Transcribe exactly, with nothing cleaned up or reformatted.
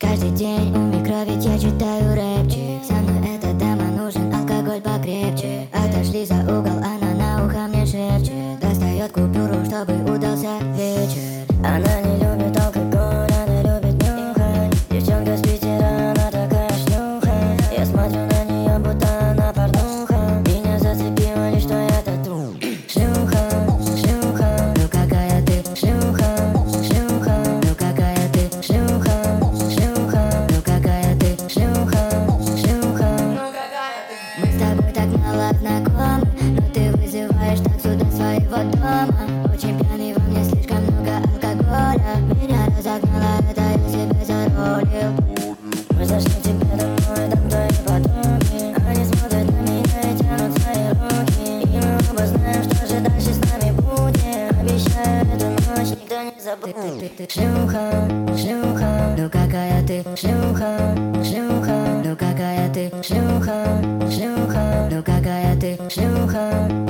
Каждый день у микро, ведь я читаю рэпчик. Со мной эта дама, нужен алкоголь покрепче. Отошли за угол, она на ухо мне шепчет. Достает купюру, чтобы удался вечер. Она не любит алкоголь, она любит нюхать. Девчонка с Питера, она такая шлюха. Я смотрю на нее, будто она порнуха. Меня зацепило лишь, что я тату. Шлюха, шлюха, ну какая ты шлюха, шлюха, ну какая ты шлюха, шлюха, ну какая ты шлюха, шлюха, ну какая ты. Мы с тобой так мало знакомы, но ты вызываешь так сюда своего дома. Очень пьяный, во мне слишком много алкоголя. Меня разогнало, это я себе заролил. Мы зашли к тебе домой, там твои подруги. Они смотрят на меня и тянут свои руки. И мы оба знаем, что же дальше с нами будет. Обещаю, эту ночь никто не забудет. Ты, ты, ты, шлюха, шлюха, ну какая ты шлюха, шлюха, ну какая ты шлюха, шлюха, ну какая ты шлюха.